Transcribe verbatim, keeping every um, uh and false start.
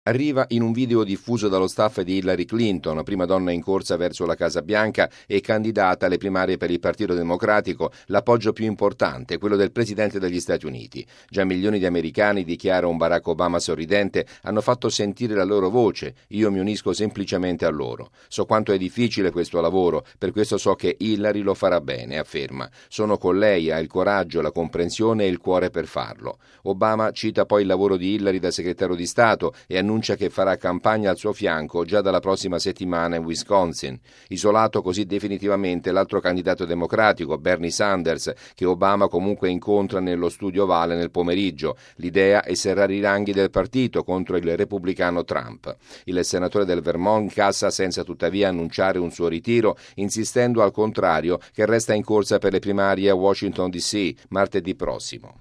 Arriva in un video diffuso dallo staff di Hillary Clinton, prima donna in corsa verso la Casa Bianca e candidata alle primarie per il Partito Democratico, l'appoggio più importante, quello del Presidente degli Stati Uniti. Già milioni di americani, dichiara un Barack Obama sorridente, hanno fatto sentire la loro voce. Io mi unisco semplicemente a loro. So quanto è difficile questo lavoro, per questo so che Hillary lo farà bene, afferma. Sono con lei, ha il coraggio, la comprensione e il cuore per farlo. Obama cita poi il lavoro di Hillary da segretario di Stato e annuncia annuncia che farà campagna al suo fianco già dalla prossima settimana in Wisconsin. Isolato così definitivamente l'altro candidato democratico, Bernie Sanders, che Obama comunque incontra nello studio ovale nel pomeriggio. L'idea è serrare i ranghi del partito contro il repubblicano Trump. Il senatore del Vermont cassa senza tuttavia annunciare un suo ritiro, insistendo al contrario che resta in corsa per le primarie a Washington D C martedì prossimo.